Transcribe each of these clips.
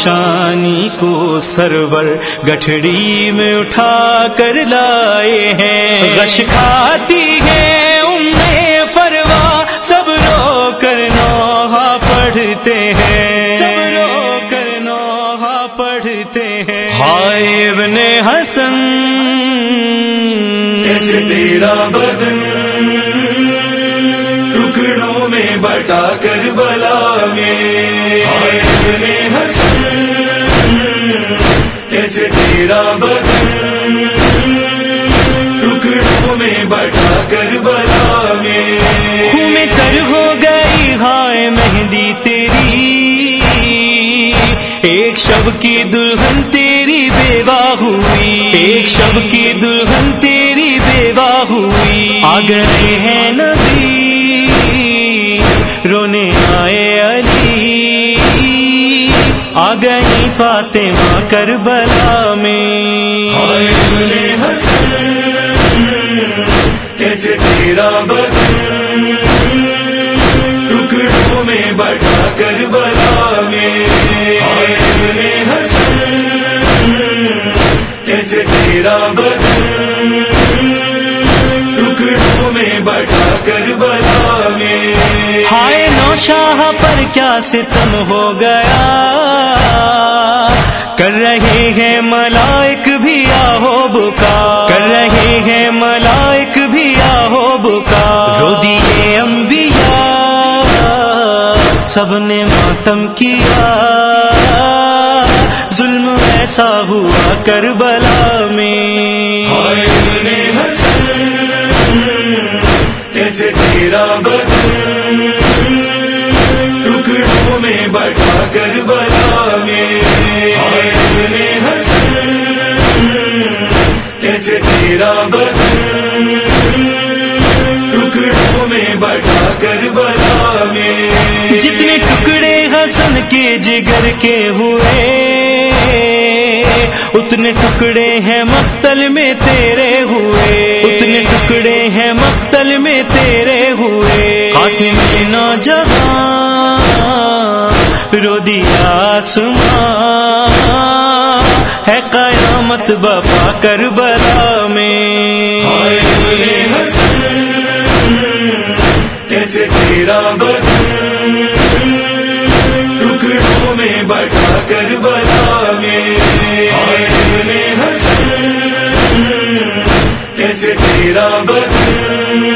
روشانی کو سرور گٹھڑی میں اٹھا کر لائے ہیں. غش کھاتی ہے فروا سب رو کر نوحہ پڑھتے ہیں, سب رو کر نوحہ پڑھتے ہیں. ہائے ابن حسن کیسے تیرا بدن ٹکڑوں میں بٹا کربلا میں. ہائے ابن حسن کیسے تیرا بدن ٹکڑوں میں بٹا کربلا میں. خون میں تر ہو گئی ہائے مہندی تیری, ایک شب کی دلہن تیری بیوہ ہوئی, ایک شب کی دلہن تیری بیوہ ہوئی. آ گئے ہیں نبی رونے آئے علی, آ گئی فاطمہ کربلا میں. ہائے ابن حسن کیسے تیرا بدن ٹکڑوں میں بٹا کربلا میں. ہائے ابن حسن کیسے تیرا بدن ٹکڑوں میں بٹا کربلا میں. ہائے نوشاہ پر کیا ستم ہو گیا, کر رہے ہیں ملائک بھی آہو بکا, کر رہے ہیں ملائک بھی آہو بکا. رو دیے انبیاء سب نے ماتم کیا, ظلم ایسا ہوا کربلا میں. ہائے ابن حسن کیسے تیرا بدن ٹکڑوں میں بٹا کربلا میں. ہائے ابن حسن کیسے تیرا بدن ٹکڑوں میں بٹا کربلا میں. جتنے ٹکڑے حسن کے جگر کے ہوئے, اتنے ٹکڑے ہیں مقتل میں تیرے ہوئے, اتنے ٹکڑے ہیں مقتل میں تیرے ہوئے. قاسم نوجوان رو دیا آسمان, ہے قیامت بپا کربلا میں. ہائے ابن حسن کیسے تیرا بدن ٹکڑوں میں بٹا کربلا میں. ہائے ابن حسن کیسے تیرا بدن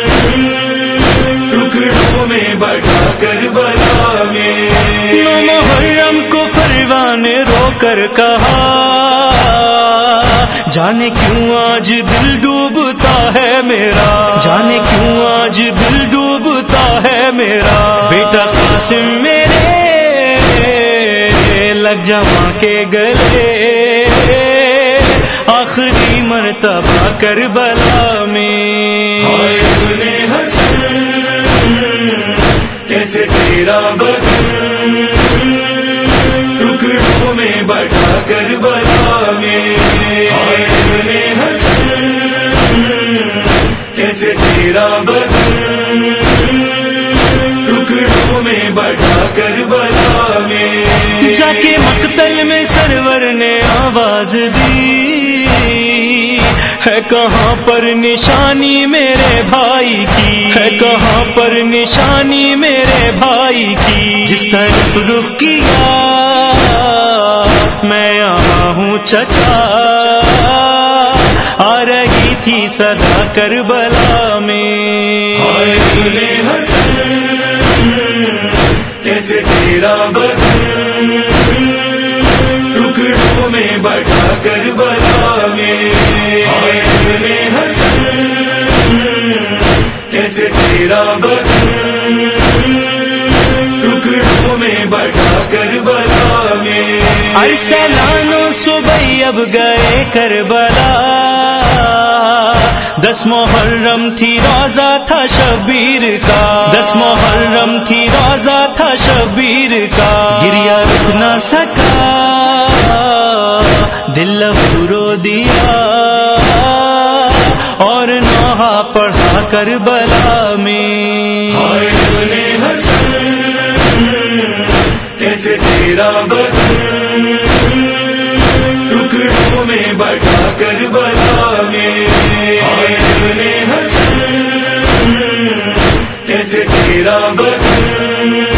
ٹکڑوں میں بٹا کربلا میں. نو محرم کو فروا نے رو کر کہا, جانے کیوں آج دل ڈوبتا ہے میرا, جانے کیوں آج دل ڈوبتا ہے میرا. بیٹا قاسم میرے لگ جا ماں کے گلے, آخری مرتبہ کربلا میں. ہائے ابن حسن کیسے تیرا بدن ٹکڑوں میں بٹا کربلا میں. ہائے ابن حسن کیسے تیرا بدن ٹکڑوں میں بٹا کربلا میں. جا کے مقتل میں سرور نے آواز دی, ہے کہاں پر نشانی میرے بھائی کی, ہے کہاں پر نشانی میرے بھائی کی. جس طرف رخ کیا میں یہاں ہوں چچا, آ رہی تھی صدا کربلا میں. ہائے ابن حسن کیسے تیرا بدن ٹکڑوں میں بٹا کربلا میں. ہائے ابن حسن کیسے تیرا بدن ٹکڑوں میں بٹا کربلا میں. ارسلان و صبح اب گئے کربلا, 10 محرم تھی روزہ تھا شبیر کا, 10 محرم تھی روزہ تھا شبیر کا. گریا رک نہ سکا دل رو دیا, اور نوحہ پڑھا کربلا میں. ہائے ابن حسن کیسے تیرا بدن ٹکڑوں میں بٹا کربلا میں ابن حسن کیسے تیرا بدن